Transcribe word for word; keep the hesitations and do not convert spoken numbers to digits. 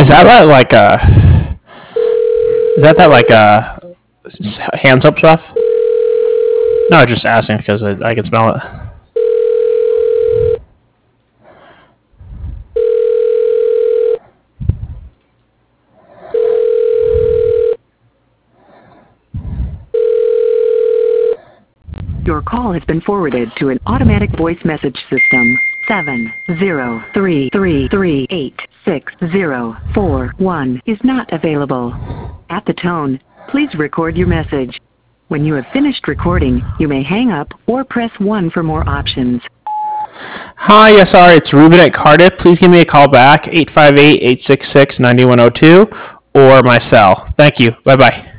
Is that that, like uh is that that like uh s- hand soap stuff? No, just asking because I, I can smell it. Your call has been forwarded to an automatic voice message system. seven zero three three three eight six zero four one is not available. At the tone, please record your message. When you have finished recording, you may hang up or press one for more options. Hi, yes, sorry, it's Ruben at Cardiff. Please give me a call back, eight five eight, eight six six, nine one zero two, or my cell. Thank you. Bye-bye.